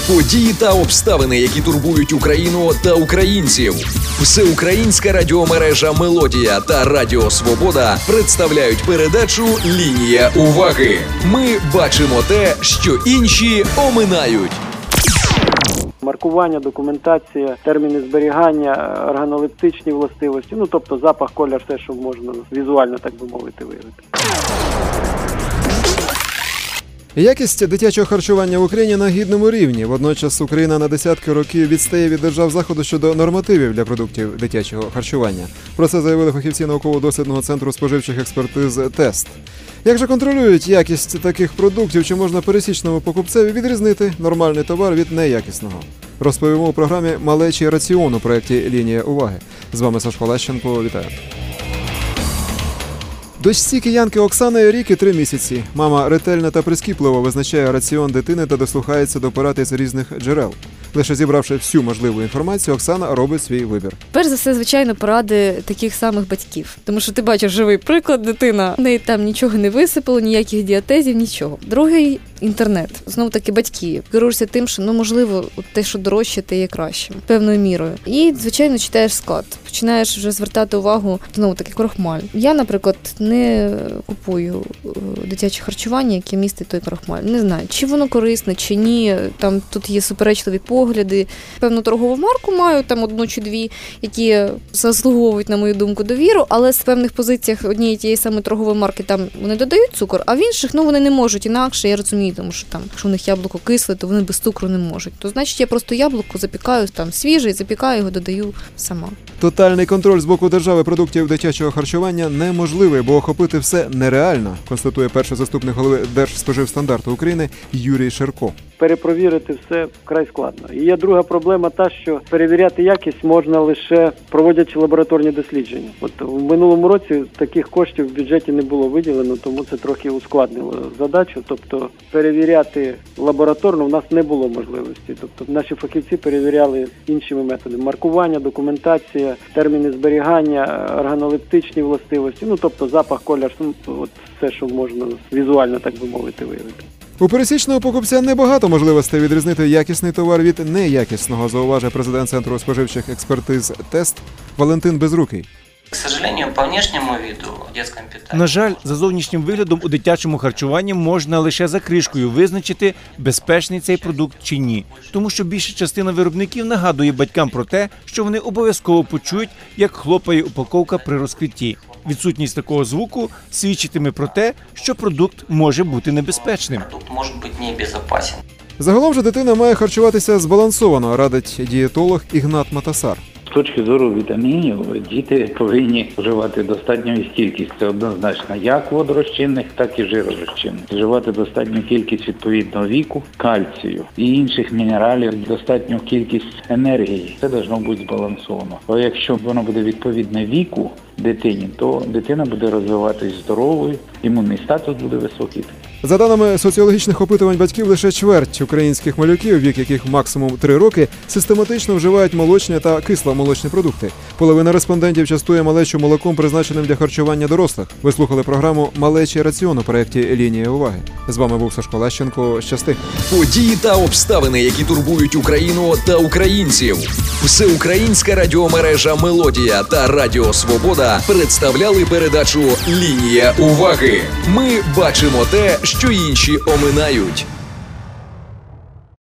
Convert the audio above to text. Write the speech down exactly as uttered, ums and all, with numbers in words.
Події та обставини, які турбують Україну та українців. Всеукраїнська радіомережа «Мелодія» та Радіо Свобода представляють передачу «Лінія уваги». Ми бачимо те, що інші оминають. Маркування, документація, терміни зберігання, органолептичні властивості, ну тобто запах, колір, все, що можна візуально, так би мовити, виявити. Якість дитячого харчування в Україні на гідному рівні. Водночас Україна на десятки років відстає від держав Заходу щодо нормативів для продуктів дитячого харчування. Про це заявили фахівці науково-дослідного центру споживчих експертиз «Тест». Як же контролюють якість таких продуктів, чи можна пересічному покупцеві відрізнити нормальний товар від неякісного? Розповімо у програмі «Малечий раціон» у проєкті «Лінія уваги». З вами Сашко Лещенко. Вітаю. Дочці киянки Оксани рік і три місяці. Мама ретельно та прискіпливо визначає раціон дитини та дослухається до порад із різних джерел. Лише зібравши всю можливу інформацію, Оксана робить свій вибір. Перш за все, звичайно, поради таких самих батьків. Тому що ти бачиш живий приклад, дитина, в неї там нічого не висипало, ніяких діатезів, нічого. Другий – інтернет. Знову таки батьки. Керуєшся тим, що, ну, можливо, те, що дорожче, те є кращим. Певною мірою. І, звичайно, читаєш склад. Починаєш вже звертати увагу, знову таки, крохмаль. Я, наприклад, не купую дитяче харчування, яке містить той крохмаль. Не знаю, чи воно корисне, чи ні. Там тут є суперечливі погляди. Певну торгову марку маю, там одну чи дві, які заслуговують, на мою думку, довіру, але з певних позиціях однієї тієї самої торгової марки там вони додають цукор, а в інших, ну, вони не можуть інакше, я розумію, тому що там, якщо у них яблуко кисле, то вони без цукру не можуть. То, значить, я просто яблуко запікаю там свіже, запікаю його, додаю сама. Тотальний контроль з боку держави продуктів дитячого харчування неможливий, бо охопити все нереально, констатує перший заступник голови Держспоживстандарту України Юрій Шерко. Перепровірити все вкрай складно. І є друга проблема та, що перевіряти якість можна лише проводячи лабораторні дослідження. От в минулому році таких коштів в бюджеті не було виділено, тому це трохи ускладнило задачу. Тобто перевіряти лабораторно в нас не було можливості. Тобто наші фахівці перевіряли іншими методами. Маркування, документація, терміни зберігання, органолептичні властивості, ну тобто запах, колір, ну, от все, що можна візуально, так би мовити, виявити. У пересічного покупця небагато можливостей відрізнити якісний товар від неякісного, зауважує президент Центру споживчих експертиз «Тест» Валентин Безрукий. На жаль, за зовнішнім виглядом у дитячому харчуванні можна лише за кришкою визначити, безпечний цей продукт чи ні. Тому що більша частина виробників нагадує батькам про те, що вони обов'язково почують, як хлопає упаковка при розкритті. Відсутність такого звуку свідчитиме про те, що продукт може бути небезпечним. Загалом же дитина має харчуватися збалансовано, радить дієтолог Ігнат Матасар. З точки зору вітамінів, діти повинні вживати достатню кількість, це однозначно, як водорозчинних, так і жиророзчинних. Вживати достатню кількість відповідного віку, кальцію і інших мінералів, достатню кількість енергії. Це має бути збалансовано. Бо якщо воно буде відповідне віку дитині, то дитина буде розвиватись здоровою, імунний статус буде високий. За даними соціологічних опитувань батьків, лише чверть українських малюків, вік яких максимум три роки, систематично вживають молочні та кисломолочні продукти. Половина респондентів частує малечу молоком, призначеним для харчування дорослих. Ви слухали програму «Малечий раціон» у проєкті «Лінія уваги». З вами був Сашко Лещенко. Щасти! Події та обставини, які турбують Україну та українців. Всеукраїнська радіомережа «Мелодія» та Радіо Свобода представляли передачу «Лінія уваги». Ми бачимо те, що інші оминають.